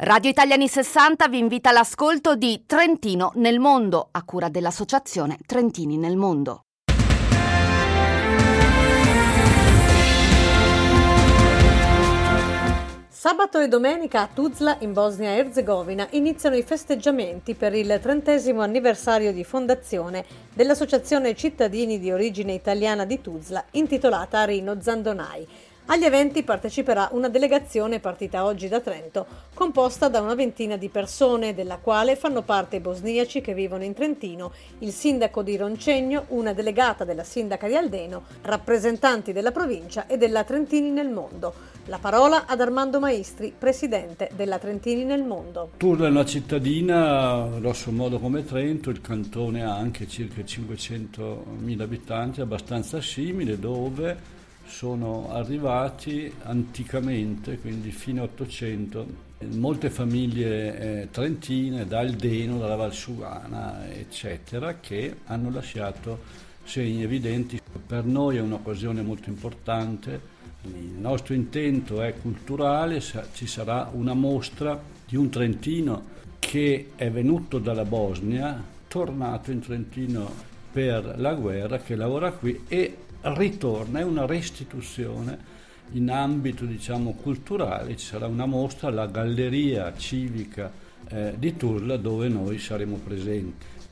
Radio Italiani 60 vi invita all'ascolto di Trentino nel mondo, a cura dell'associazione Trentini nel mondo. Sabato e domenica a Tuzla, in Bosnia-Herzegovina, iniziano i festeggiamenti per il 30° anniversario di fondazione dell'Associazione Cittadini di Origine Italiana di Tuzla, intitolata a Rino Zandonai. Agli eventi parteciperà una delegazione partita oggi da Trento, composta da una ventina di persone, della quale fanno parte bosniaci che vivono in Trentino, il sindaco di Roncegno, una delegata della sindaca di Aldeno, rappresentanti della provincia e della Trentini nel mondo. La parola ad Armando Maestri, presidente della Trentini nel mondo. Tuzla è una cittadina, grosso modo come Trento, il cantone ha anche circa 500.000 abitanti, abbastanza simile, dove sono arrivati anticamente, quindi fino all'800, molte famiglie trentine, da Aldeno, dalla Valsugana, eccetera, che hanno lasciato segni evidenti. Per noi è un'occasione molto importante. Il nostro intento è culturale, ci sarà una mostra di un trentino che è venuto dalla Bosnia, tornato in Trentino per la guerra, che lavora qui e ritorna, è una restituzione in ambito culturale. Ci sarà una mostra alla Galleria Civica di Tuzla, dove noi saremo presenti.